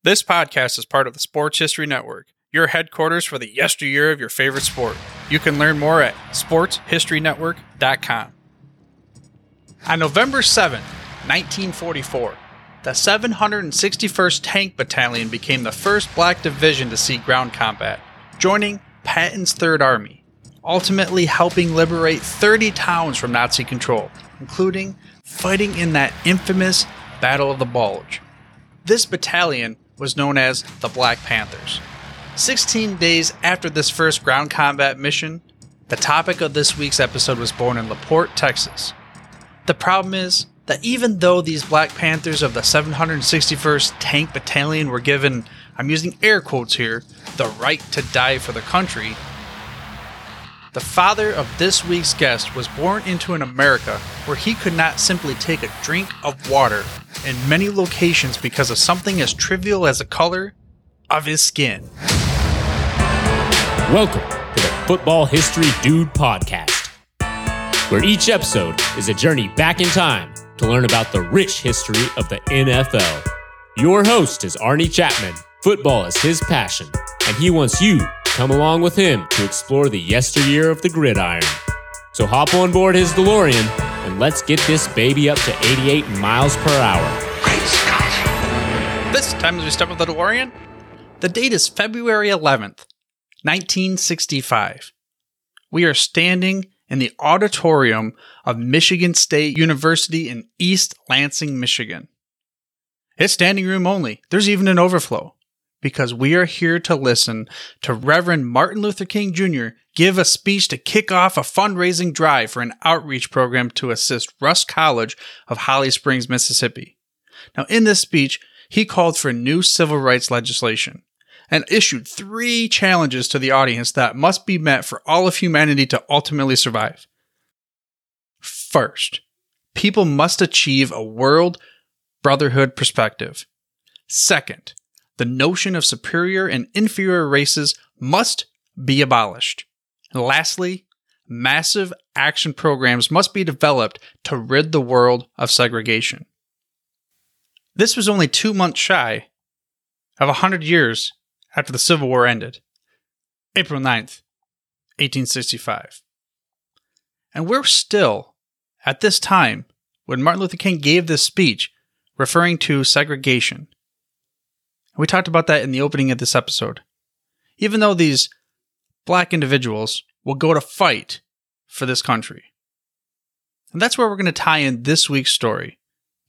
This podcast is part of the Sports History Network, your headquarters for the yesteryear of your favorite sport. You can learn more at sportshistorynetwork.com. On November 7, 1944, the 761st Tank Battalion became the first black division to see ground combat, joining Patton's Third Army, ultimately helping liberate 30 towns from Nazi control, including fighting in that infamous Battle of the Bulge. This battalion was known as the Black Panthers. 16 days after this first ground combat mission, the topic of this week's episode was born in LaPorte, Texas. The problem is that even though these Black Panthers of the 761st Tank Battalion were given, I'm using air quotes here, the right to die for the country, the father of this week's guest was born into an America where he could not simply take a drink of water in many locations because of something as trivial as the color of his skin. Welcome to the Football History Dude Podcast, where each episode is a journey back in time to learn about the rich history of the NFL. Your host is Arnie Chapman. Football is his passion, and he wants you to come along with him to explore the yesteryear of the gridiron. So hop on board his DeLorean and let's get this baby up to 88 miles per hour. Great Scott! This time as we step up the DeLorean, the date is February 11th, 1965. We are standing in the auditorium of Michigan State University in East Lansing, Michigan. It's standing room only. There's even an overflow, because we are here to listen to Reverend Martin Luther King Jr. give a speech to kick off a fundraising drive for an outreach program to assist Rusk College of Holly Springs, Mississippi. Now, in this speech, he called for new civil rights legislation and issued 3 challenges to the audience that must be met for all of humanity to ultimately survive. First, people must achieve a world brotherhood perspective. Second, the notion of superior and inferior races must be abolished. And lastly, massive action programs must be developed to rid the world of segregation. This was only 2 months shy of 100 years after the Civil War ended, April 9th, 1865. And we're still, at this time, when Martin Luther King gave this speech, referring to segregation. We talked about that in the opening of this episode. Even though these black individuals will go to fight for this country. And that's where we're going to tie in this week's story.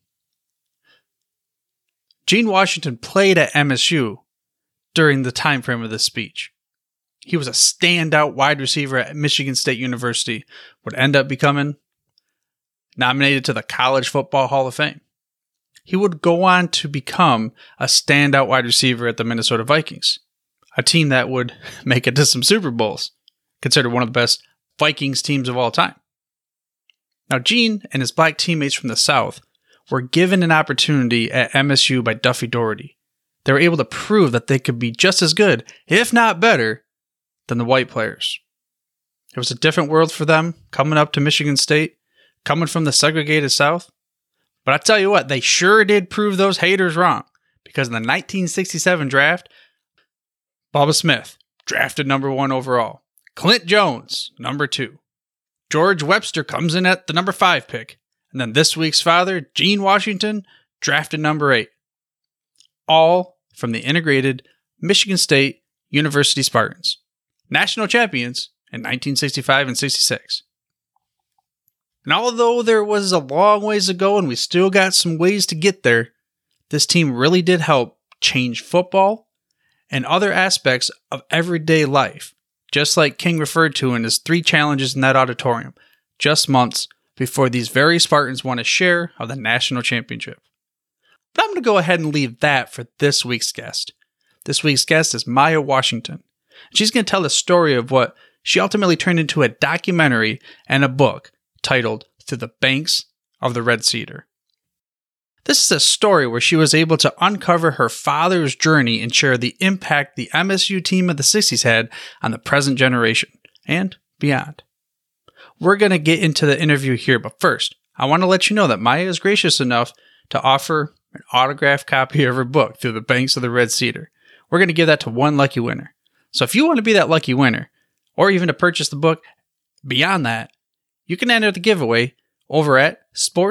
Gene Washington played at MSU during the time frame of this speech. He was a standout wide receiver at Michigan State University, would end up becoming nominated to the College Football Hall of Fame. He would go on to become a standout wide receiver at the Minnesota Vikings, a team that would make it to some Super Bowls, considered one of the best Vikings teams of all time. Now, Gene and his black teammates from the South were given an opportunity at MSU by Duffy Daugherty. They were able to prove that they could be just as good, if not better, than the white players. It was a different world for them coming up to Michigan State, coming from the segregated South. But I tell you what, they sure did prove those haters wrong, because in the 1967 draft, Bubba Smith, drafted number 1 overall. Clint Jones, number 2. George Webster comes in at the number 5 pick. And then this week's father, Gene Washington, drafted number 8. All from the integrated Michigan State University Spartans, national champions in 1965 and 66. And although there was a long ways to go and we still got some ways to get there, this team really did help change football and other aspects of everyday life, just like King referred to in his 3 challenges in that auditorium, just months before these very Spartans won a share of the national championship. But I'm going to go ahead and leave that for this week's guest. This week's guest is Maya Washington. She's going to tell the story of what she ultimately turned into a documentary and a book titled To the Banks of the Red Cedar. This is a story where she was able to uncover her father's journey and share the impact the MSU team of the 60s had on the present generation and beyond. We're going to get into the interview here, but first, I want to let you know that Maya is gracious enough to offer an autographed copy of her book, Through the Banks of the Red Cedar. We're going to give that to one lucky winner. So if you want to be that lucky winner, or even to purchase the book beyond that, you can enter the giveaway over at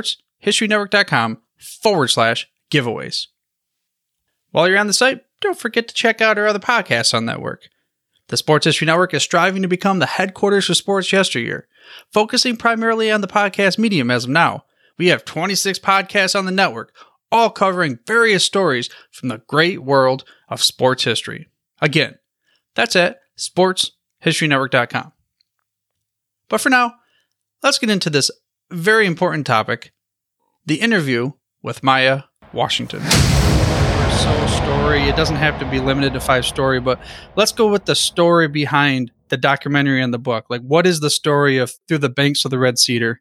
sportshistorynetwork.com/giveaways. While you're on the site, don't forget to check out our other podcasts on the network. The Sports History Network is striving to become the headquarters for sports yesteryear, focusing primarily on the podcast medium as of now. We have 26 podcasts on the network, all covering various stories from the great world of sports history. Again, that's at sportshistorynetwork.com. But for now, let's get into this very important topic, the interview with Maya Washington. So story, it doesn't have to be limited to 5-story, but let's go with the story behind the documentary and the book. Like, what is the story of Through the Banks of the Red Cedar?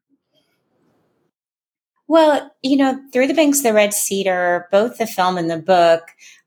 Well, Through the Banks of the Red Cedar, both the film and the book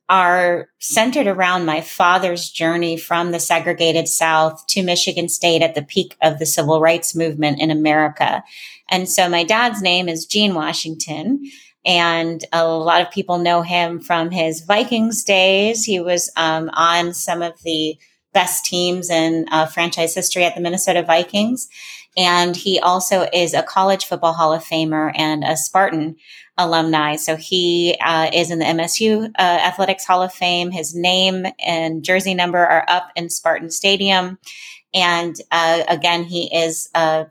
are centered around my father's journey from the segregated South to Michigan State at the peak of the civil rights movement in America. And so my dad's name is Gene Washington, and a lot of people know him from his Vikings days. He was on some of the best teams in franchise history at the Minnesota Vikings. And he also is a college football Hall of Famer and a Spartan alumni. So he is in the MSU Athletics Hall of Fame. His name and jersey number are up in Spartan Stadium. And again, he is a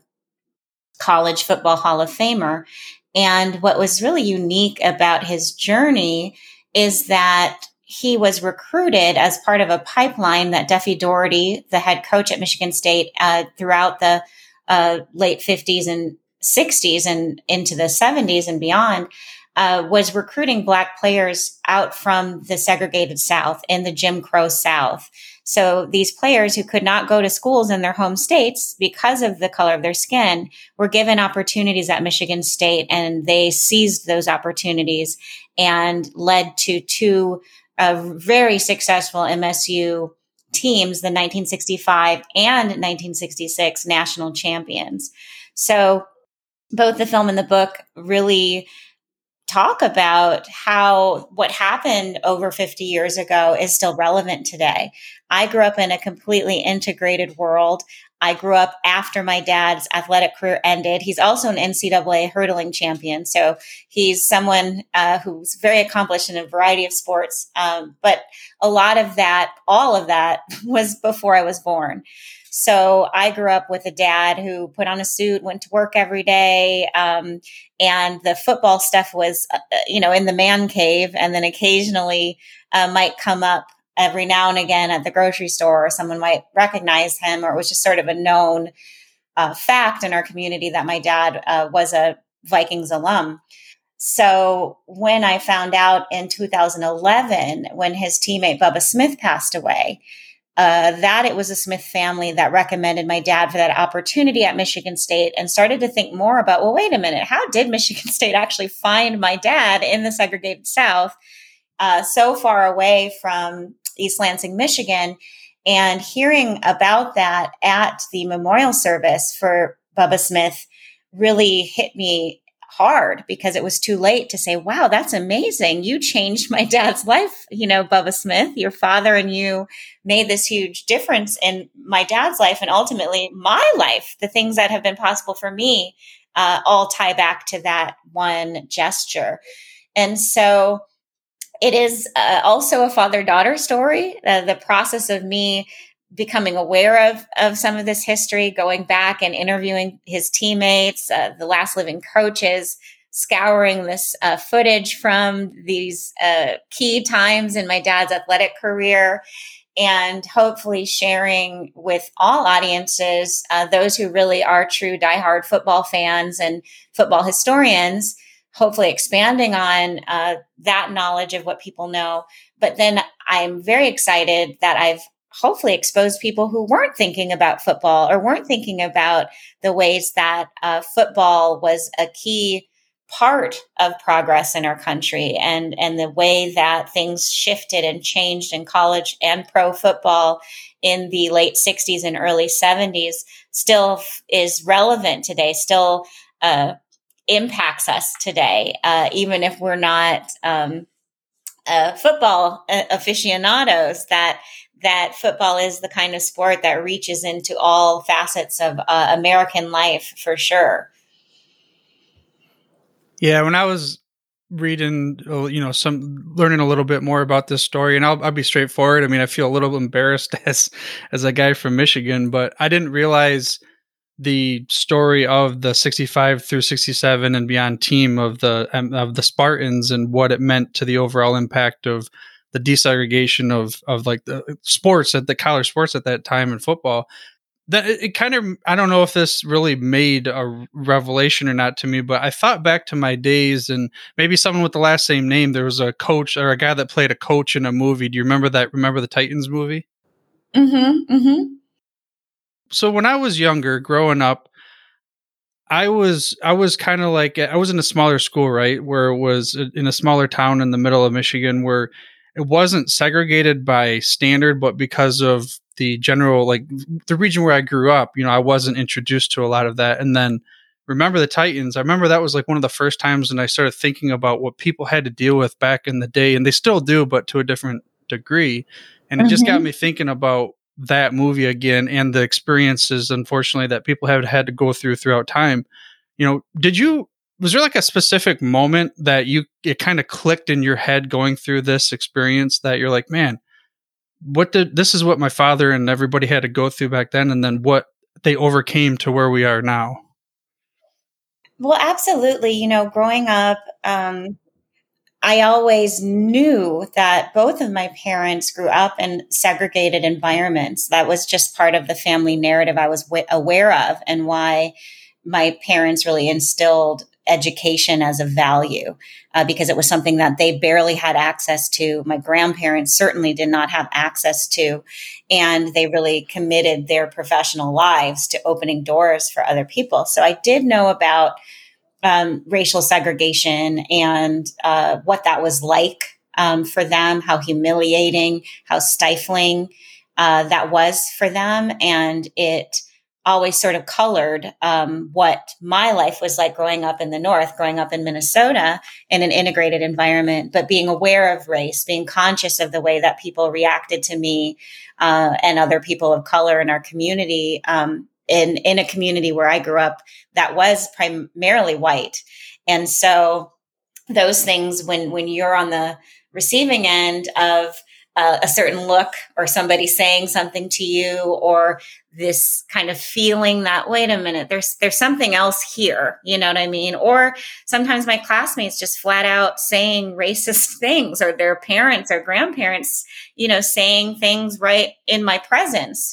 college football Hall of Famer. And what was really unique about his journey is that he was recruited as part of a pipeline that Duffy Daugherty, the head coach at Michigan State, throughout the late 50s and 60s and into the 70s and beyond, was recruiting Black players out from the segregated South in the Jim Crow South. So these players who could not go to schools in their home states because of the color of their skin were given opportunities at Michigan State, and they seized those opportunities and led to two very successful MSU teams, the 1965 and 1966 national champions. So both the film and the book really talk about how what happened over 50 years ago is still relevant today. I grew up in a completely integrated world. I grew up after my dad's athletic career ended. He's also an NCAA hurdling champion. So he's someone who's very accomplished in a variety of sports. But a lot of that, all of that was before I was born. So I grew up with a dad who put on a suit, went to work every day. And the football stuff was, in the man cave, and then occasionally might come up every now and again at the grocery store, or someone might recognize him, or it was just sort of a known fact in our community that my dad was a Vikings alum. So when I found out in 2011, when his teammate Bubba Smith passed away, that it was a Smith family that recommended my dad for that opportunity at Michigan State, and started to think more about, well, wait a minute, how did Michigan State actually find my dad in the segregated South, so far away from East Lansing, Michigan? And hearing about that at the memorial service for Bubba Smith really hit me hard, because it was too late to say, wow, that's amazing. You changed my dad's life. Bubba Smith, your father and you made this huge difference in my dad's life, and ultimately my life. The things that have been possible for me all tie back to that one gesture. And so it is also a father-daughter story. The process of me becoming aware of some of this history, going back and interviewing his teammates, the last living coaches, scouring this footage from these key times in my dad's athletic career, and hopefully sharing with all audiences, those who really are true diehard football fans and football historians, hopefully expanding on that knowledge of what people know. But then I'm very excited that I've hopefully exposed people who weren't thinking about football, or weren't thinking about the ways that football was a key part of progress in our country, and the way that things shifted and changed in college and pro football in the late 60s and early 70s still is relevant today, still impacts us today, even if we're not football aficionados, that football is the kind of sport that reaches into all facets of American life for sure. Yeah, when I was reading, learning a little bit more about this story, and I'll be straightforward. I mean, I feel a little embarrassed as a guy from Michigan, but I didn't realize the story of the 65 through 67 and beyond team of the Spartans and what it meant to the overall impact of the desegregation of like the sports at the college sports at that time in football. That it kind of, I don't know if this really made a revelation or not to me, but I thought back to my days, and maybe someone with the last same name. There was a coach or a guy that played a coach in a movie. Do you remember that? Remember the Titans movie? Mm-hmm. Mm-hmm. So when I was younger, growing up, I was kind of like, I was in a smaller school, right? Where it was in a smaller town in the middle of Michigan, where it wasn't segregated by standard, but because of the general, like the region where I grew up, I wasn't introduced to a lot of that. And then remember the Titans. I remember that was like one of the first times when I started thinking about what people had to deal with back in the day, and they still do, but to a different degree. And it just got me thinking about that movie again and the experiences, unfortunately, that people have had to go throughout time. Was there like a specific moment that it kind of clicked in your head going through this experience that you're like, man, this is what my father and everybody had to go through back then, and then what they overcame to where we are now? Well, absolutely. Growing up, I always knew that both of my parents grew up in segregated environments. That was just part of the family narrative I was aware of, and why my parents really instilled education as a value, because it was something that they barely had access to. My grandparents certainly did not have access to, and they really committed their professional lives to opening doors for other people. So I did know about racial segregation and what that was like for them, how humiliating, how stifling that was for them. And it always sort of colored what my life was like growing up in the North, growing up in Minnesota in an integrated environment, but being aware of race, being conscious of the way that people reacted to me and other people of color in our community, in a community where I grew up that was primarily white. And so those things, when you're on the receiving end of a certain look or somebody saying something to you, or this kind of feeling that, wait a minute, there's something else here, you know what I mean? Or sometimes my classmates just flat out saying racist things, or their parents or grandparents, saying things right in my presence,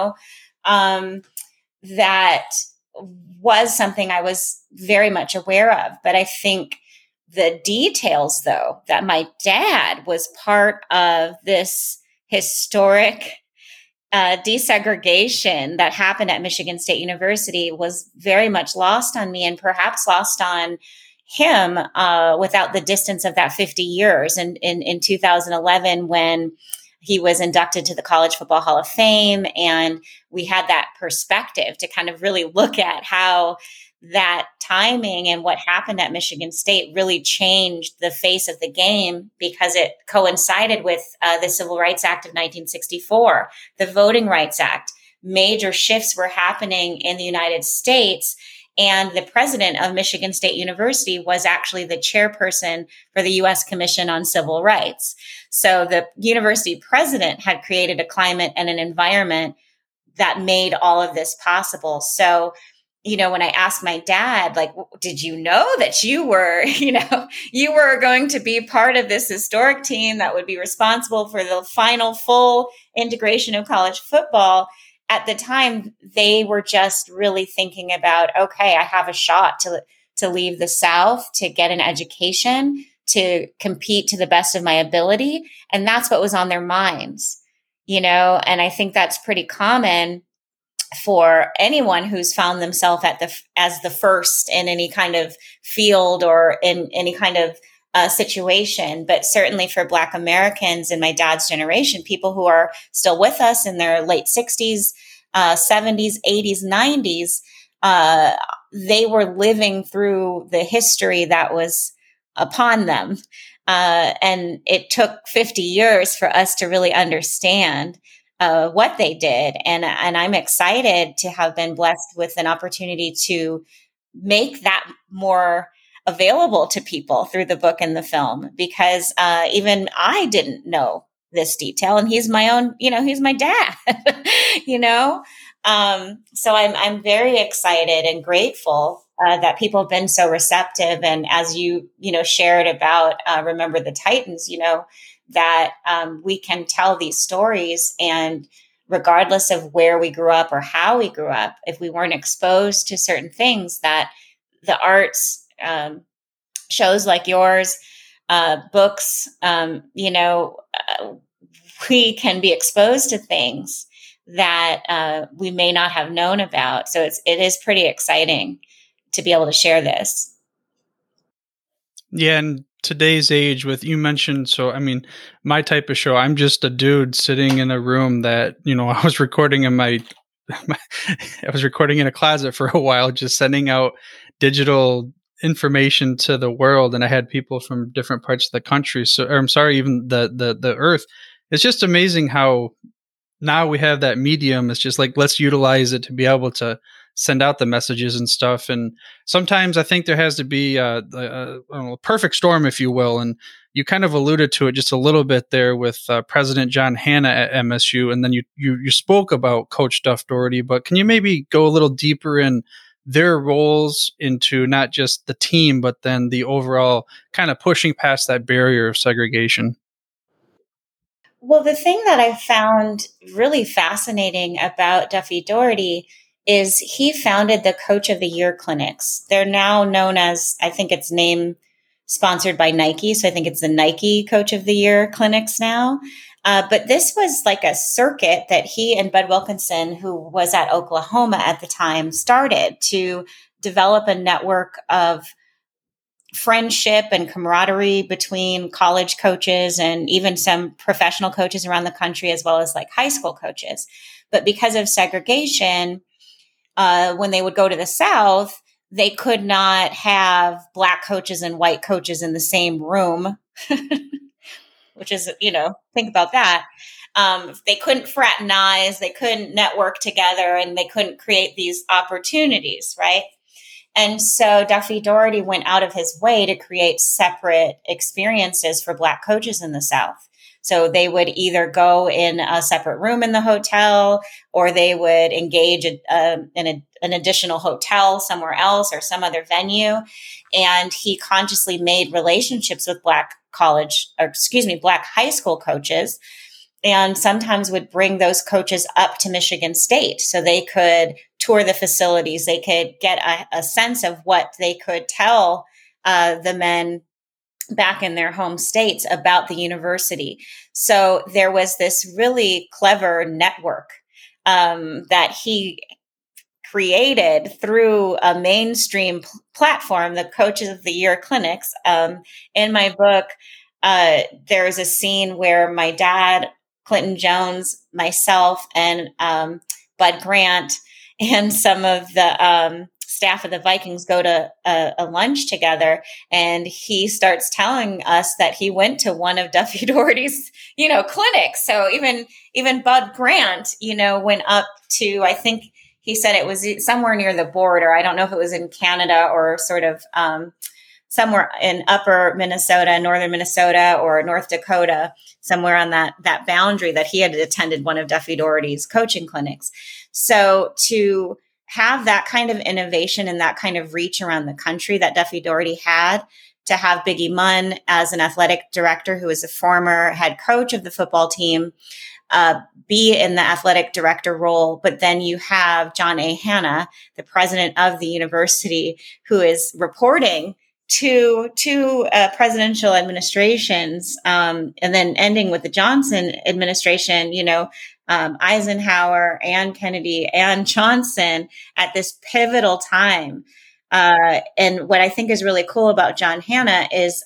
that was something I was very much aware of. But I think the details, though, that my dad was part of this historic desegregation that happened at Michigan State University was very much lost on me, and perhaps lost on him without the distance of that 50 years. And in 2011, when he was inducted to the College Football Hall of Fame, and we had that perspective to kind of really look at how that timing and what happened at Michigan State really changed the face of the game, because it coincided with the Civil Rights Act of 1964, the Voting Rights Act. Major shifts were happening in the United States, and the president of Michigan State University was actually the chairperson for the U.S. Commission on Civil Rights. So the university president had created a climate and an environment that made all of this possible. So, when I asked my dad, like, did you know that you were, you were going to be part of this historic team that would be responsible for the final full integration of college football? At the time, they were just really thinking about, okay, I have a shot to leave the South, to get an education, to compete to the best of my ability. And that's what was on their minds, and I think that's pretty common for anyone who's found themselves as the first in any kind of field or in any kind of situation. But certainly for Black Americans in my dad's generation, people who are still with us in their late 60s, 70s, 80s, 90s, they were living through the history that was upon them. And it took 50 years for us to really understand what they did. And I'm excited to have been blessed with an opportunity to make that more available to people through the book and the film, because even I didn't know this detail, and he's my own, he's my dad, so I'm very excited and grateful that people have been so receptive. And as you shared about Remember the Titans, that we can tell these stories, and regardless of where we grew up or how we grew up, if we weren't exposed to certain things, that the arts, shows like yours, books, we can be exposed to things that we may not have known about. So it is pretty exciting to be able to share this. Yeah, in today's age, with you mentioned, my type of show, I'm just a dude sitting in a room that, I was recording in I was recording in a closet for a while, just sending out digital information to the world, and I had people from different parts of the country. Even the earth. It's just amazing how now we have that medium. It's just like, let's utilize it to be able to send out the messages and stuff. And sometimes I think there has to be a perfect storm, if you will. And you kind of alluded to it just a little bit there with President John Hannah at MSU. And then you spoke about Coach Duff Daugherty, but can you maybe go a little deeper in their roles into not just the team, but then the overall kind of pushing past that barrier of segregation? Well, the thing that I found really fascinating about Duffy Daugherty is he founded the Coach of the Year clinics. They're now known as, I think it's name sponsored by Nike. So I think it's the Nike Coach of the Year clinics now. But this was like a circuit that he and Bud Wilkinson, who was at Oklahoma at the time, started to develop a network of friendship and camaraderie between college coaches and even some professional coaches around the country, as well as like high school coaches. But because of segregation, when they would go to the South, they could not have Black coaches and white coaches in the same room, which is, think about that. They couldn't fraternize, they couldn't network together, and they couldn't create these opportunities, right? And so Duffy Daugherty went out of his way to create separate experiences for Black coaches in the South. So they would either go in a separate room in the hotel, or they would engage in an additional hotel somewhere else or some other venue. And he consciously made relationships with Black high school coaches, and sometimes would bring those coaches up to Michigan State so they could tour the facilities. They could get a sense of what they could tell the men back in their home states about the university. So there was this really clever network that he created through a mainstream platform, the Coaches of the Year clinics. In my book, there is a scene where my dad, Clinton Jones, myself, and Bud Grant, and some of the staff of the Vikings go to a lunch together, and he starts telling us that he went to one of Duffy Daugherty's, clinics. So even Bud Grant, went up to, I think he said it was somewhere near the border. I don't know if it was in Canada or sort of somewhere in upper Minnesota, northern Minnesota, or North Dakota, somewhere on that boundary, that he had attended one of Duffy Daugherty's coaching clinics. So to have that kind of innovation and that kind of reach around the country that Duffy Daugherty had, to have Biggie Munn as an athletic director, who is a former head coach of the football team, be in the athletic director role. But then you have John A. Hannah, the president of the university, who is reporting to presidential administrations, and then ending with the Johnson administration, Eisenhower and Kennedy and Johnson at this pivotal time. And what I think is really cool about John Hannah is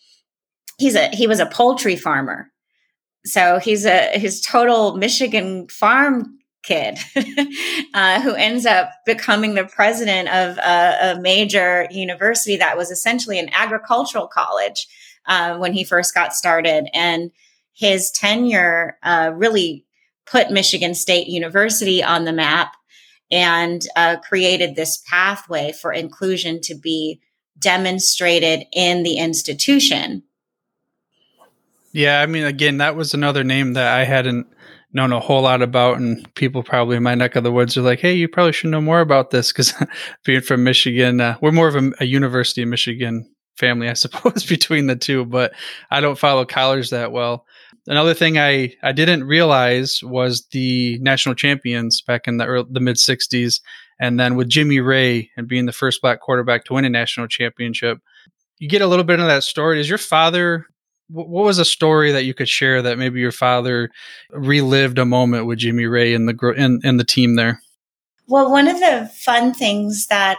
he was a poultry farmer. So his total Michigan farm kid who ends up becoming the president of a major university that was essentially an agricultural college when he first got started. And his tenure really put Michigan State University on the map and created this pathway for inclusion to be demonstrated in the institution. Yeah, I mean, again, that was another name that I hadn't known a whole lot about, and people probably in my neck of the woods are like, hey, you probably should know more about this, because being from Michigan, we're more of a University of Michigan family, I suppose, between the two, but I don't follow college that well. Another thing I didn't realize was the national champions back in the mid-'60s, and then with Jimmy Raye and being the first Black quarterback to win a national championship. You get a little bit of that story. Is your father... What was a story that you could share that maybe your father relived a moment with Jimmy Raye and the team there? Well, one of the fun things that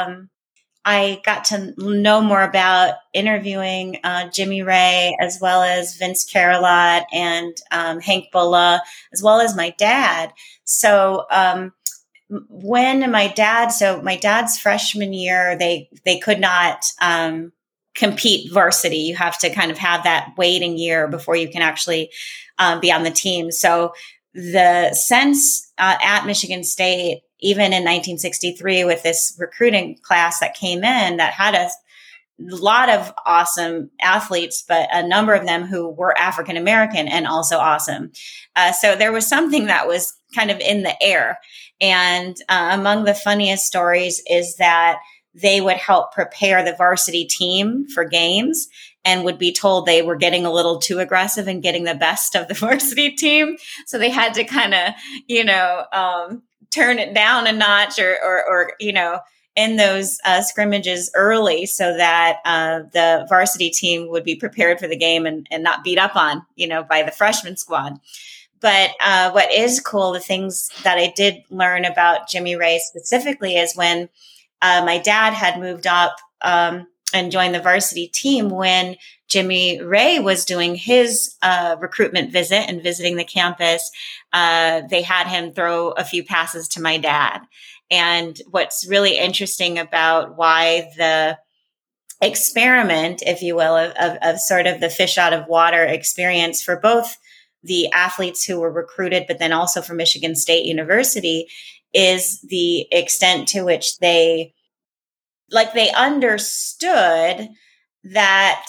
I got to know more about interviewing Jimmy Raye, as well as Vince Carolot and Hank Bulla, as well as my dad. So when my dad's freshman year, they could not compete varsity. You have to kind of have that waiting year before you can actually be on the team. So the sense at Michigan State, even in 1963, with this recruiting class that came in that had a lot of awesome athletes, but a number of them who were African American and also awesome. So there was something that was kind of in the air. And among the funniest stories is that they would help prepare the varsity team for games and would be told they were getting a little too aggressive and getting the best of the varsity team. So they had to kind of, turn it down a notch or in those scrimmages early so that the varsity team would be prepared for the game and not beat up on, by the freshman squad. But what is cool, the things that I did learn about Jimmy Raye specifically is when my dad had moved up and joined the varsity team when Jimmy Raye was doing his recruitment visit and visiting the campus. They had him throw a few passes to my dad. And what's really interesting about why the experiment, if you will, of sort of the fish out of water experience for both the athletes who were recruited, but then also for Michigan State University, is the extent to which they understood that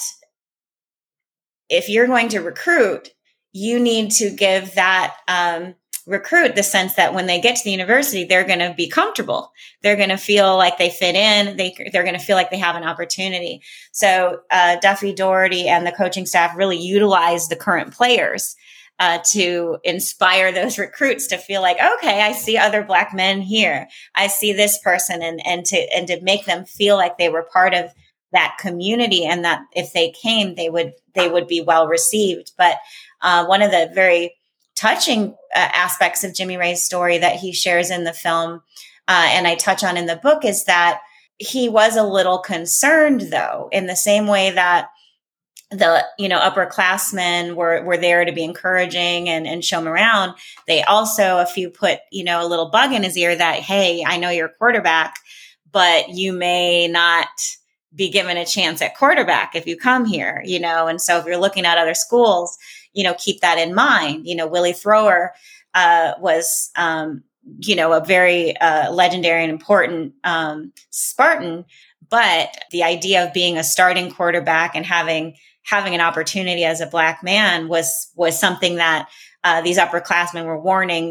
if you're going to recruit, you need to give that recruit the sense that when they get to the university, they're going to be comfortable. They're going to feel like they fit in. They're going to feel like they have an opportunity. So Duffy Daugherty and the coaching staff really utilized the current players to inspire those recruits to feel like, okay, I see other Black men here. I see this person, and to make them feel like they were part of that community, and that if they came, they would be well received. But one of the very touching aspects of Jimmy Raye's story that he shares in the film, and I touch on in the book, is that he was a little concerned, though, in the same way that the upperclassmen were there to be encouraging and show him around. They also, a few put a little bug in his ear that, hey, I know you're a quarterback, but you may not be given a chance at quarterback if you come here, and so if you're looking at other schools, keep that in mind. Willie Thrower was a very legendary and important Spartan, but the idea of being a starting quarterback and having an opportunity as a Black man was something that these upperclassmen were warning,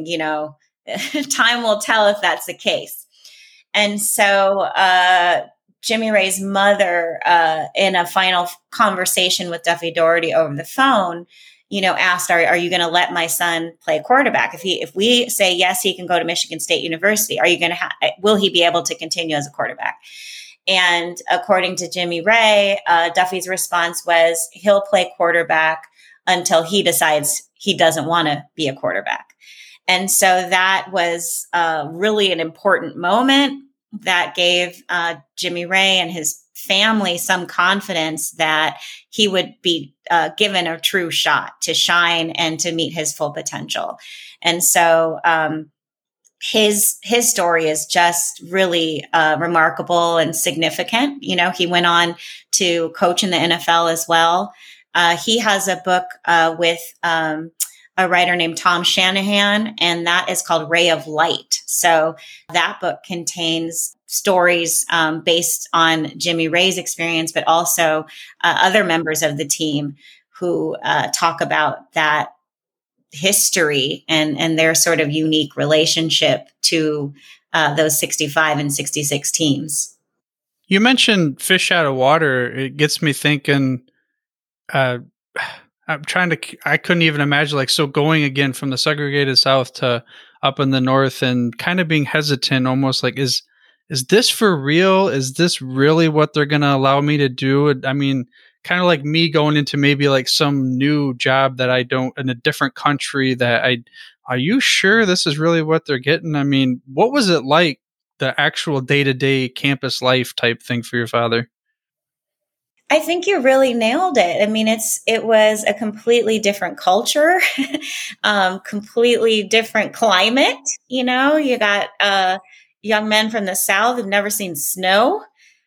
time will tell if that's the case. And so Jimmy Raye's mother, in a final conversation with Duffy Daugherty over the phone, asked, are you going to let my son play quarterback? If we say, yes, he can go to Michigan State University, will he be able to continue as a quarterback? And according to Jimmy Raye, Duffy's response was, he'll play quarterback until he decides he doesn't want to be a quarterback. And so that was really an important moment that gave Jimmy Raye and his family some confidence that he would be given a true shot to shine and to meet his full potential. And so his story is just really remarkable and significant. He went on to coach in the NFL as well. He has a book with a writer named Tom Shanahan, and that is called Ray of Light. So that book contains stories based on Jimmy Ray's experience, but also other members of the team who talk about that history and their sort of unique relationship to those 65 and 66 teams. You mentioned fish out of water. It gets me thinking, I couldn't even imagine, so going again from the segregated South to up in the North and kind of being hesitant, almost like, is this for real? Is this really what they're going to allow me to do? I mean, kind of like me going into maybe some new job that I don't in a different country are you sure this is really what they're getting? I mean, what was it like, the actual day-to-day campus life type thing for your father? I think you really nailed it. I mean, it was a completely different culture, completely different climate. You got young men from the South who've never seen snow.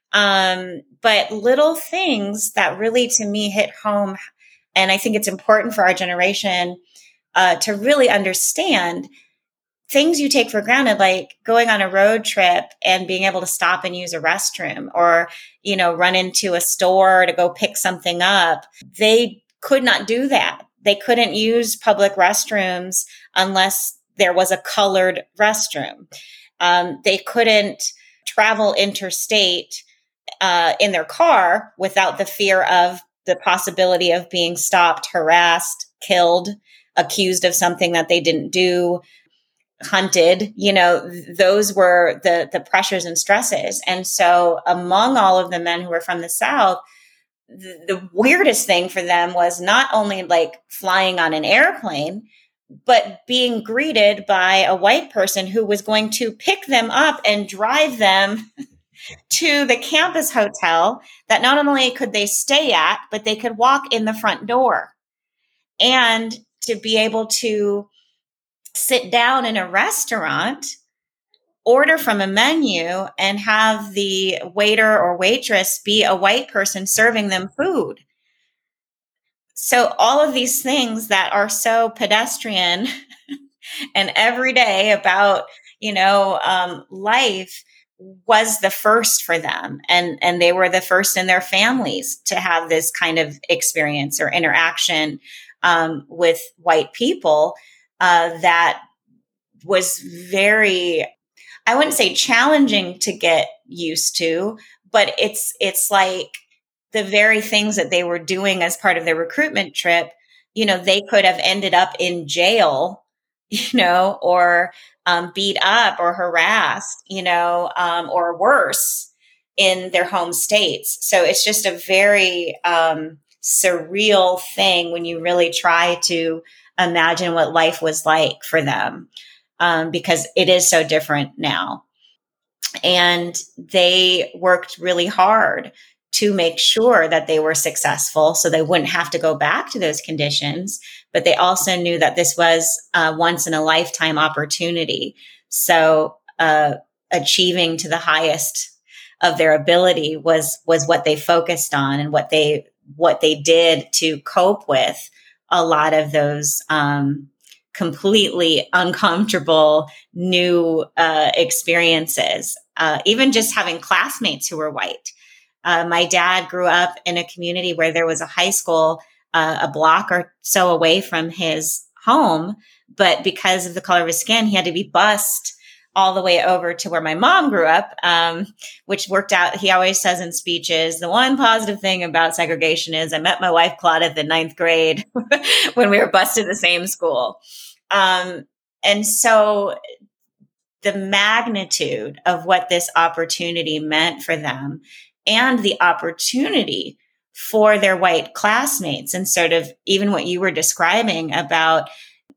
But little things that really, to me, hit home. And I think it's important for our generation to really understand things you take for granted, like going on a road trip and being able to stop and use a restroom, or, run into a store to go pick something up. They could not do that. They couldn't use public restrooms unless there was a colored restroom. They couldn't travel interstate in their car without the fear of the possibility of being stopped, harassed, killed, accused of something that they didn't do, hunted. Those were the pressures and stresses. And so among all of the men who were from the South, the weirdest thing for them was not only flying on an airplane, but being greeted by a white person who was going to pick them up and drive them to the campus hotel that not only could they stay at, but they could walk in the front door, and to be able to sit down in a restaurant, order from a menu, and have the waiter or waitress be a white person serving them food. So all of these things that are so pedestrian and everyday about, life was the first for them. And they were the first in their families to have this kind of experience or interaction with white people that was very, I wouldn't say challenging to get used to, but it's like the very things that they were doing as part of their recruitment trip, they could have ended up in jail, or beat up or harassed, or worse in their home states. So it's just a very surreal thing when you really try to imagine what life was like for them, because it is so different now. And they worked really hard to make sure that they were successful so they wouldn't have to go back to those conditions. But they also knew that this was a once in a lifetime opportunity. So achieving to the highest of their ability was what they focused on, and what they did to cope with a lot of those completely uncomfortable new experiences. Even just having classmates who were white. My dad grew up in a community where there was a high school a block or so away from his home, but because of the color of his skin, he had to be bused all the way over to where my mom grew up, which worked out. He always says in speeches, the one positive thing about segregation is I met my wife, Claudette, in 9th grade when we were bused to the same school. And so the magnitude of what this opportunity meant for them, and the opportunity for their white classmates, and sort of even what you were describing about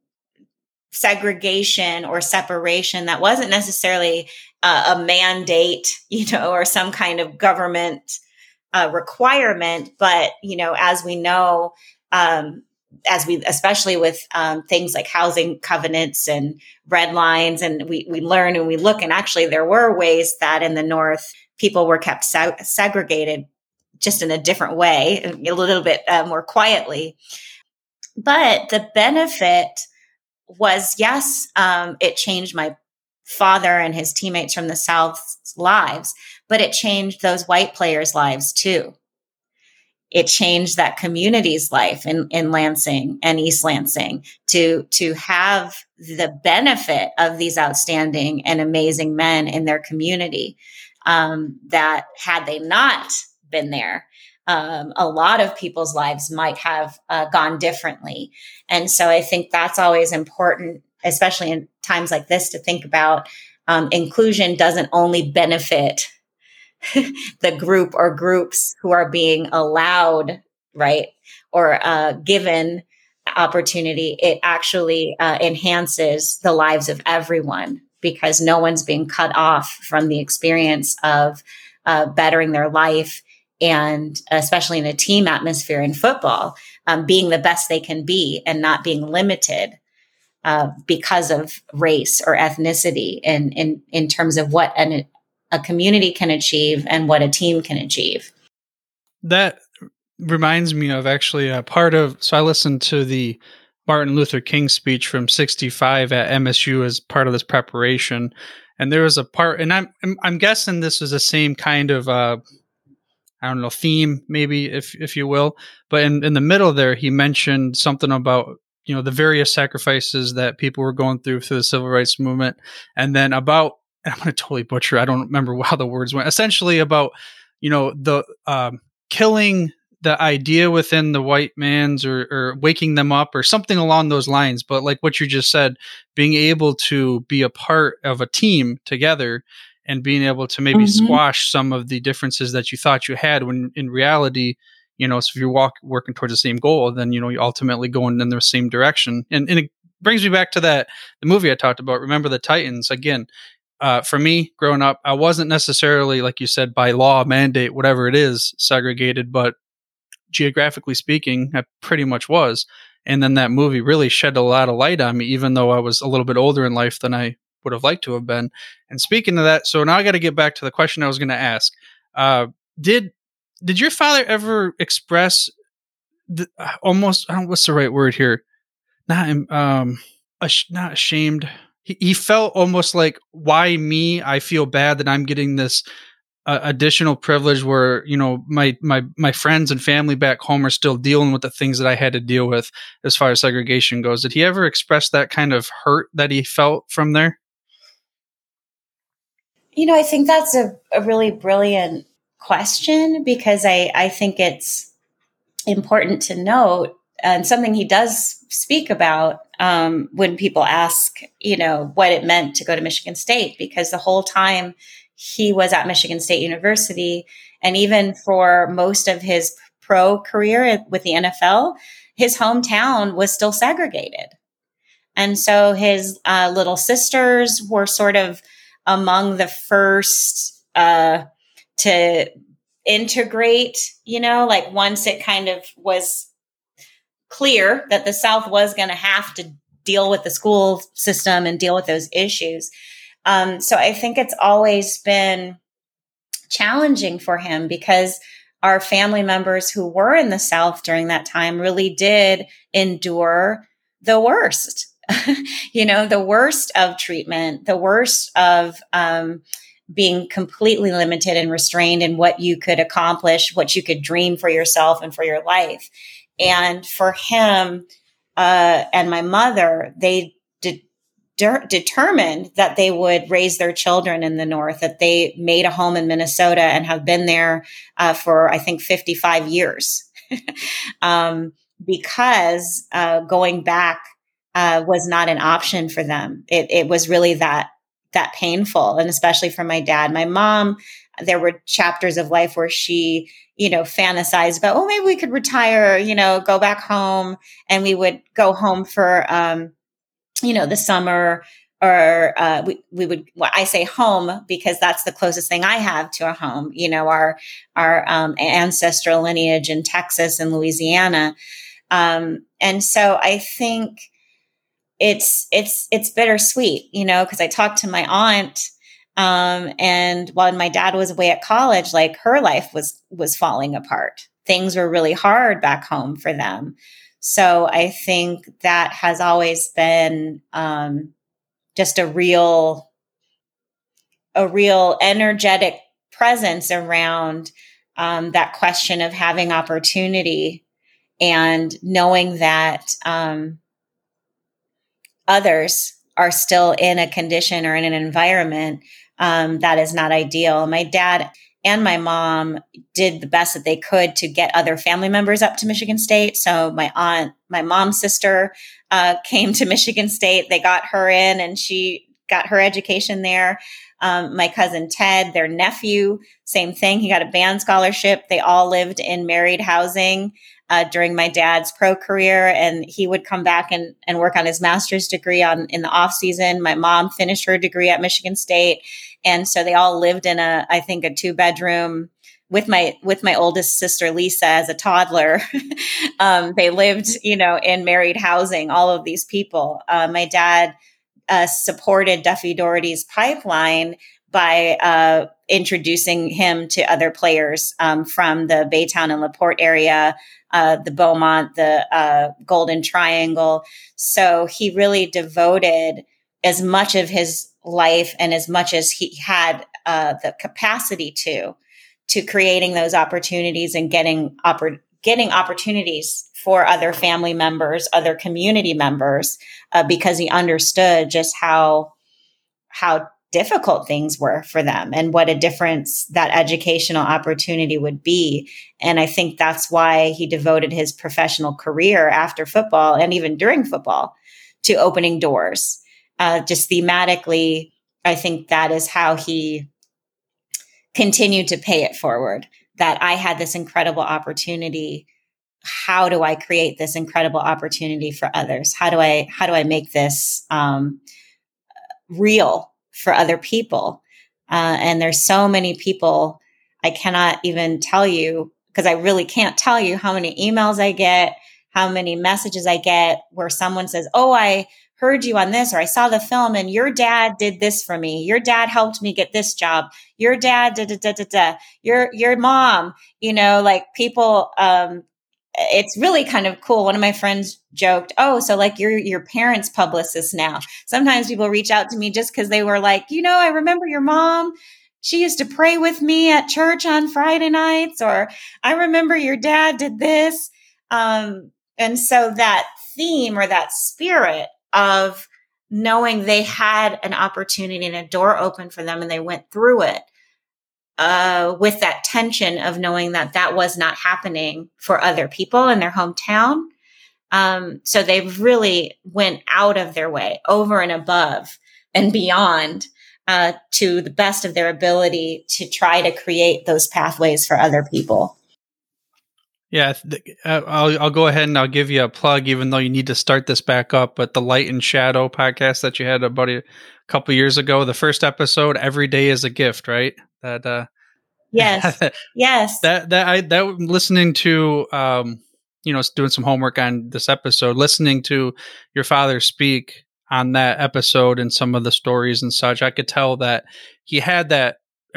segregation or separation that wasn't necessarily a mandate, or some kind of government requirement. But, as we know, especially with things like housing covenants and red lines, and we learn and we look, and actually there were ways that in the North people were kept segregated just in a different way, a little bit more quietly. But the benefit was, yes, it changed my father and his teammates from the South's lives, but it changed those white players' lives too. It changed that community's life in Lansing and East Lansing to have the benefit of these outstanding and amazing men in their community, that had they not been there, a lot of people's lives might have gone differently. And so I think that's always important, especially in times like this, to think about inclusion doesn't only benefit the group or groups who are being allowed, right, or given opportunity. It actually enhances the lives of everyone, because no one's being cut off from the experience of bettering their life, and especially in a team atmosphere in football, being the best they can be and not being limited because of race or ethnicity in terms of what a community can achieve and what a team can achieve. That reminds me of actually a part of, so I listened to the Martin Luther King speech from '65 at MSU as part of this preparation. And there was a part, and I'm guessing this was the same kind of, I don't know, theme, maybe, if you will. But in the middle there, he mentioned something about, the various sacrifices that people were going through the civil rights movement. And then about, I'm going to totally butcher, I don't remember how the words went, essentially about, the killing the idea within the white man's, or waking them up, or something along those lines. But like what you just said, being able to be a part of a team together and being able to maybe squash some of the differences that you thought you had, when in reality, so if you're working towards the same goal, then, you're ultimately going in the same direction. And it brings me back to the movie I talked about, Remember the Titans. Again, for me, growing up, I wasn't necessarily, like you said, by law, mandate, whatever it is, segregated, but geographically speaking, I pretty much was. And then that movie really shed a lot of light on me, even though I was a little bit older in life than I would have liked to have been. And speaking of that, so now I got to get back to the question I was going to ask. Did your father ever express almost, I don't know what's the right word here, not ashamed? He felt almost like, why me? I feel bad that I'm getting this additional privilege where, my friends and family back home are still dealing with the things that I had to deal with as far as segregation goes. Did he ever express that kind of hurt that he felt from there? I think that's a really brilliant question, because I think it's important to note, and something he does speak about when people ask, what it meant to go to Michigan State, because the whole time he was at Michigan State University, and even for most of his pro career with the NFL, his hometown was still segregated. And so his little sisters were sort of among the first to integrate, like once it kind of was clear that the South was going to have to deal with the school system and deal with those issues. So I think it's always been challenging for him, because our family members who were in the South during that time really did endure the worst, the worst of treatment, the worst of being completely limited and restrained in what you could accomplish, what you could dream for yourself and for your life. And for him and my mother, they determined that they would raise their children in the North, that they made a home in Minnesota and have been there for, I think, 55 years. Because going back was not an option for them. It was really that painful. And especially for my dad. My mom, there were chapters of life where she, fantasized about, oh, maybe we could retire, go back home, and we would go home for, the summer, or we would, well, I say home because that's the closest thing I have to a home, our ancestral lineage in Texas and Louisiana. And so I think it's bittersweet, because I talked to my aunt, and while my dad was away at college, like her life was falling apart. Things were really hard back home for them. So I think that has always been just a real energetic presence around that question of having opportunity and knowing that others are still in a condition or in an environment that is not ideal. My dad and my mom did the best that they could to get other family members up to Michigan State. So my mom's sister came to Michigan State. They got her in and she got her education there. My cousin Ted, their nephew, same thing. He got a band scholarship. They all lived in married housing during my dad's pro career, and he would come back and work on his master's degree in the off season. My mom finished her degree at Michigan State. And so they all lived in a 2-bedroom with my oldest sister, Lisa, as a toddler. They lived, in married housing, all of these people. My dad supported Duffy Daugherty's pipeline by introducing him to other players from the Baytown and LaPorte area, the Beaumont, the Golden Triangle. So he really devoted as much of his life and as much as he had the capacity to creating those opportunities and getting opportunities for other family members, other community members, because he understood just how difficult things were for them and what a difference that educational opportunity would be. And I think that's why he devoted his professional career after football and even during football to opening doors. Just thematically, I think that is how he continued to pay it forward, that I had this incredible opportunity. How do I create this incredible opportunity for others? How do I make this real for other people? And there's so many people, I cannot even tell you, because I really can't tell you how many emails I get, how many messages I get where someone says, "Oh, I heard you on this, or I saw the film and your dad did this for me. Your dad helped me get this job. Your dad, your mom," like people, it's really kind of cool. One of my friends joked, "Oh, so like you're your parents' publicist now." Sometimes people reach out to me just because they were like, "I remember your mom. She used to pray with me at church on Friday nights," or "I remember your dad did this." And so that theme or that spirit of knowing they had an opportunity and a door open for them and they went through it, with that tension of knowing that was not happening for other people in their hometown. So they really went out of their way, over and above and beyond, to the best of their ability to try to create those pathways for other people. Yeah, I'll go ahead and I'll give you a plug, even though you need to start this back up. But the Light and Shadow podcast that you had about a couple years ago, the first episode, "Every Day is a Gift," right? That Yes, yes. That listening to doing some homework on this episode, listening to your father speak on that episode and some of the stories and such, I could tell that he had that.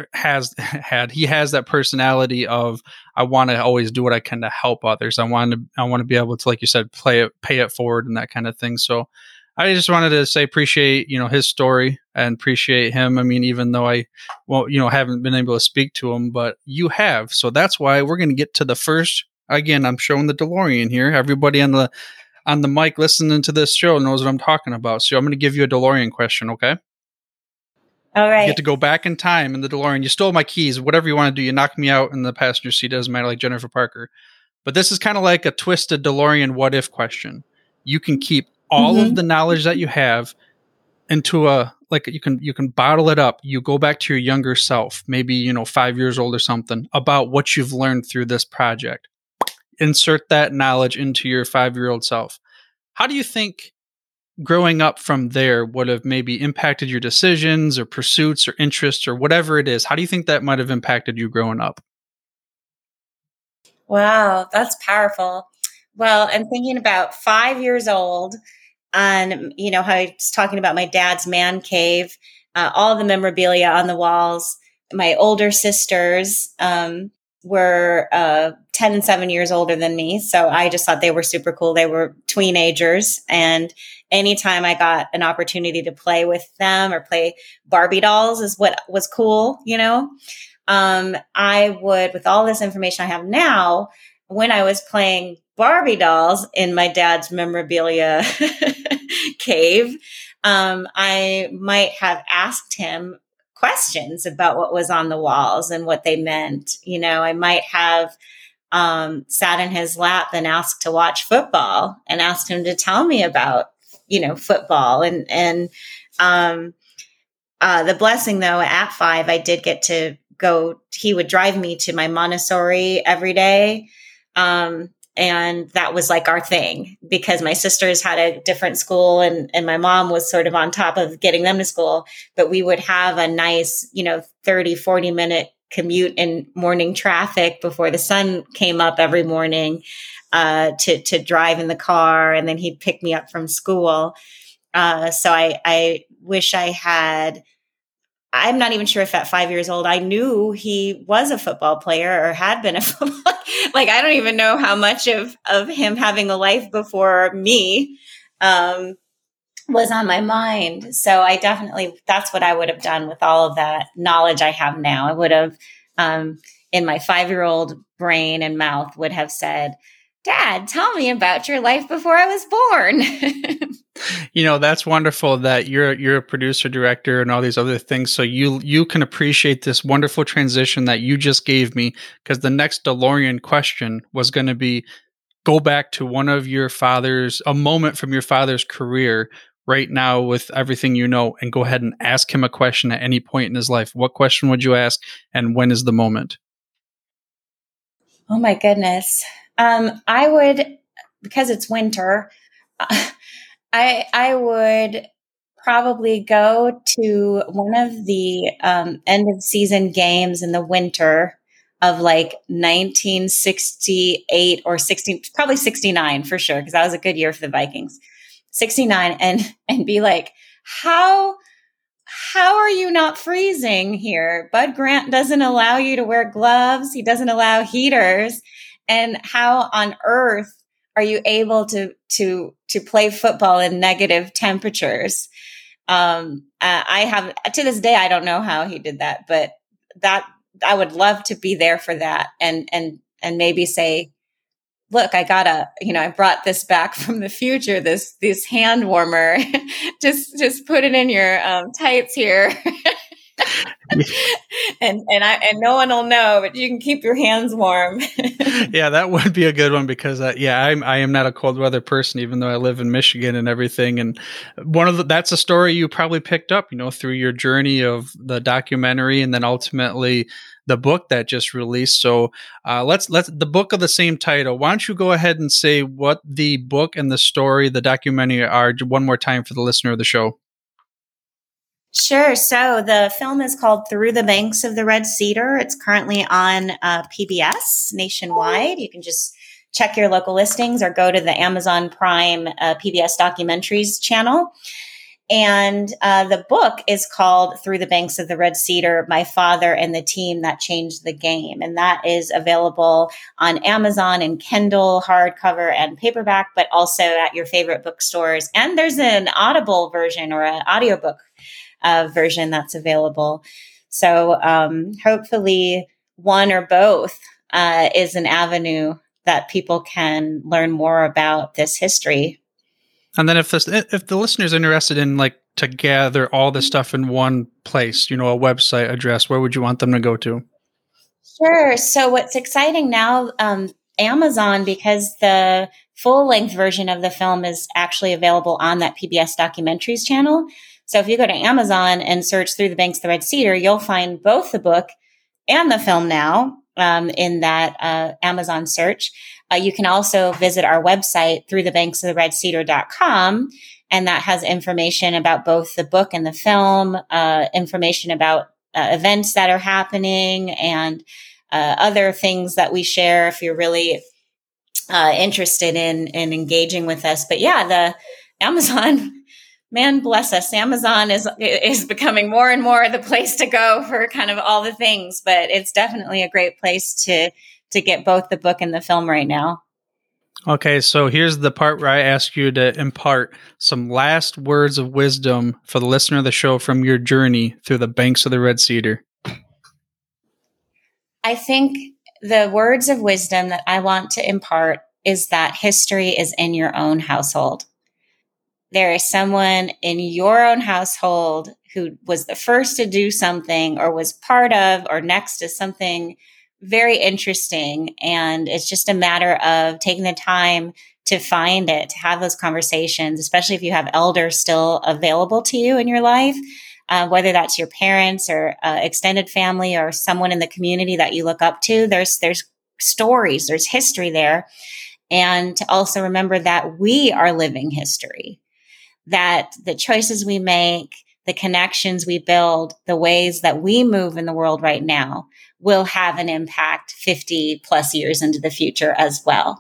He has that personality of, I want to always do what I can to help others. I want to be able to, like you said, pay it forward and that kind of thing. So I just wanted to say, appreciate, his story and appreciate him. I mean, even though I, haven't been able to speak to him, but you have. So that's why we're going to get to the first, again, I'm showing the DeLorean here. Everybody on the mic listening to this show knows what I'm talking about. So I'm going to give you a DeLorean question. Okay. All right. You get to go back in time in the DeLorean. You stole my keys. Whatever you want to do. You knock me out in the passenger seat. Doesn't matter, like Jennifer Parker. But this is kind of like a twisted DeLorean what if question. You can keep all of the knowledge that you have into you can bottle it up. You go back to your younger self, maybe 5 years old or something, about what you've learned through this project. Insert that knowledge into your 5-year-old self. How do you think growing up from there would have maybe impacted your decisions or pursuits or interests or whatever it is? How do you think that might have impacted you growing up? Wow, that's powerful. Well, I'm thinking about 5 years old, and how I was talking about my dad's man cave, all the memorabilia on the walls. My older sisters were 10 and 7 years older than me, so I just thought they were super cool. They were tweenagers, and anytime I got an opportunity to play with them or play Barbie dolls is what was cool. I would, with all this information I have now, when I was playing Barbie dolls in my dad's memorabilia cave, I might have asked him questions about what was on the walls and what they meant. I might have sat in his lap and asked to watch football and asked him to tell me about, football. And the blessing, though, at 5, I did get to go. He would drive me to my Montessori every day. And that was like our thing, because my sisters had a different school and my mom was sort of on top of getting them to school. But we would have a nice, 30, 40-minute commute in morning traffic before the sun came up every morning to drive in the car. And then he'd pick me up from school. So I wish I had. I'm not even sure if at 5 years old I knew he was a football player or had been a football. Like, I don't even know how much of him having a life before me was on my mind. So I definitely, that's what I would have done with all of that knowledge I have now. I would have, in my 5-year-old brain and mouth, would have said, Dad, tell me about your life before I was born. That's wonderful that you're a producer, director, and all these other things. So you can appreciate this wonderful transition that you just gave me, because the next DeLorean question was going to be, go back to a moment from your father's career right now with everything and go ahead and ask him a question at any point in his life. What question would you ask, and when is the moment? Oh my goodness. I would, because it's winter, I would probably go to one of the end of season games in the winter of like 1968 or 60, probably 69 for sure, because that was a good year for the Vikings. 69, and be like, how are you not freezing here? Bud Grant doesn't allow you to wear gloves. He doesn't allow heaters. And how on earth are you able to play football in negative temperatures? I have, to this day, I don't know how he did that, but that I would love to be there for that, and maybe say, look, I brought this back from the future, this hand warmer, just put it in your tights here. and no one will know, but you can keep your hands warm. Yeah, that would be a good one, because I am not a cold weather person, even though I live in Michigan and everything. And that's a story you probably picked up, through your journey of the documentary and then ultimately the book that just released. So let's the book of the same title. Why don't you go ahead and say what the book and the story, the documentary, are one more time for the listener of the show? Sure. So the film is called Through the Banks of the Red Cedar. It's currently on PBS nationwide. You can just check your local listings or go to the Amazon Prime PBS Documentaries channel. And the book is called Through the Banks of the Red Cedar, My Father and the Team That Changed the Game. And that is available on Amazon in Kindle, hardcover, and paperback, but also at your favorite bookstores. And there's an Audible version or an audiobook version that's available. So hopefully one or both is an avenue that people can learn more about this history. And then if the listener's interested in to gather all this stuff in one place, a website address, where would you want them to go to? Sure. So what's exciting now, Amazon, because the full-length version of the film is actually available on that PBS Documentaries channel. So if you go to Amazon and search Through the Banks of the Red Cedar, you'll find both the book and the film now in that Amazon search. You can also visit our website, throughthebanksoftheredcedar.com, and that has information about both the book and the film, information about events that are happening, and other things that we share if you're really interested in engaging with us. But yeah, the Amazon, man bless us, Amazon is becoming more and more the place to go for kind of all the things. But it's definitely a great place to get both the book and the film right now. Okay, so here's the part where I ask you to impart some last words of wisdom for the listener of the show from your journey through the banks of the Red Cedar. I think the words of wisdom that I want to impart is that history is in your own household. There is someone in your own household who was the first to do something or was part of or next to something very interesting. And it's just a matter of taking the time to find it, to have those conversations, especially if you have elders still available to you in your life, whether that's your parents or extended family or someone in the community that you look up to. There's stories, there's history there. And to also remember that we are living history, that the choices we make, the connections we build, the ways that we move in the world right now will have an impact 50 plus years into the future as well.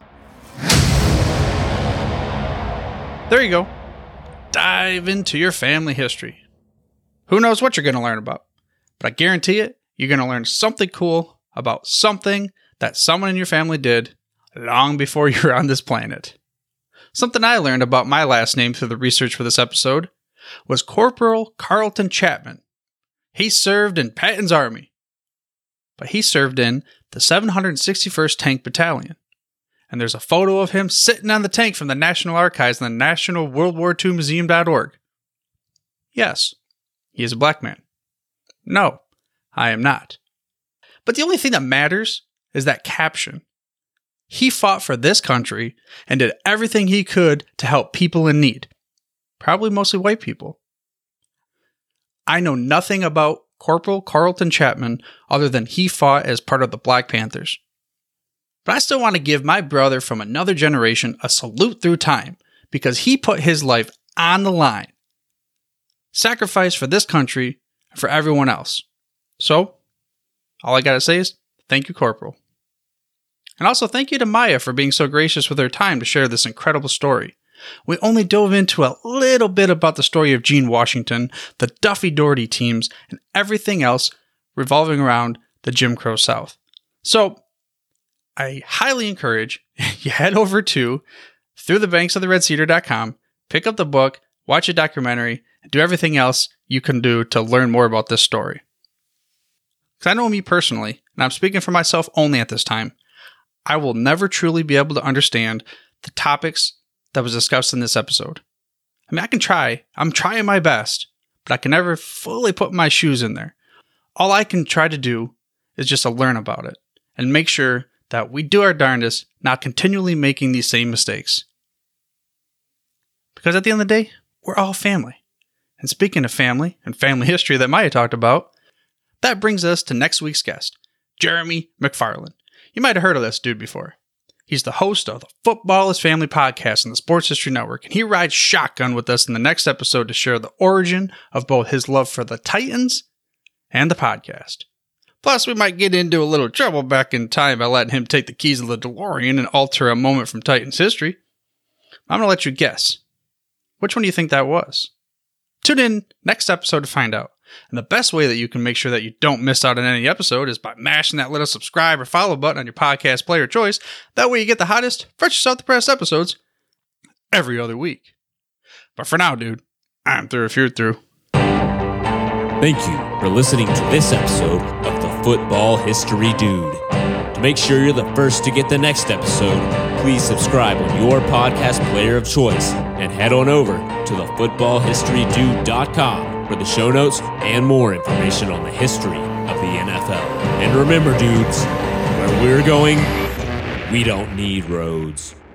There you go. Dive into your family history. Who knows what you're going to learn about, but I guarantee it, you're going to learn something cool about something that someone in your family did long before you were on this planet. Something I learned about my last name through the research for this episode was Corporal Carlton Chapman. He served in Patton's army, but he served in the 761st Tank Battalion. And there's a photo of him sitting on the tank from the National Archives and the National World War II Museum.org. Yes, he is a black man. No, I am not. But the only thing that matters is that caption. He fought for this country and did everything he could to help people in need. Probably mostly white people. I know nothing about Corporal Carlton Chapman other than he fought as part of the Black Panthers. But I still want to give my brother from another generation a salute through time because he put his life on the line. Sacrifice for this country and for everyone else. So, all I gotta say is, thank you, Corporal. And also thank you to Maya for being so gracious with her time to share this incredible story. We only dove into a little bit about the story of Gene Washington, the Duffy Daugherty teams, and everything else revolving around the Jim Crow South. So, I highly encourage you head over to throughthebanksoftheredcedar.com, pick up the book, watch a documentary, and do everything else you can do to learn more about this story. Because I know me personally, and I'm speaking for myself only at this time, I will never truly be able to understand the topics that was discussed in this episode. I mean, I can try. I'm trying my best, but I can never fully put my shoes in there. All I can try to do is just to learn about it and make sure that we do our darndest, not continually making these same mistakes. Because at the end of the day, we're all family. And speaking of family and family history that Maya talked about, that brings us to next week's guest, Jeremy McFarland. You might have heard of this dude before. He's the host of the Football is Family podcast on the Sports History Network, and he rides shotgun with us in the next episode to share the origin of both his love for the Titans and the podcast. Plus, we might get into a little trouble back in time by letting him take the keys of the DeLorean and alter a moment from Titans history. I'm going to let you guess. Which one do you think that was? Tune in next episode to find out. And the best way that you can make sure that you don't miss out on any episode is by mashing that little subscribe or follow button on your podcast player of choice. That way you get the hottest, freshest off the press episodes every other week. But for now, dude, I'm through if you're through. Thank you for listening to this episode of the Football History Dude. To make sure you're the first to get the next episode, please subscribe on your podcast player of choice and head on over to thefootballhistorydude.com for the show notes and more information on the history of the NFL. And remember, dudes, where we're going, we don't need roads.